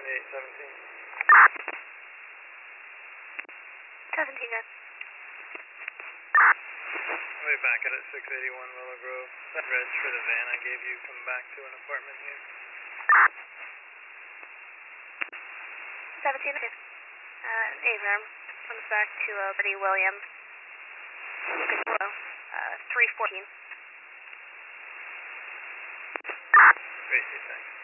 17, guys. I'll be back at 681 Willow Grove. That reg for the van I gave you, come back to an apartment here. 17, okay. Averm comes back to Buddy William. Good flow. 314. Tracy, thanks.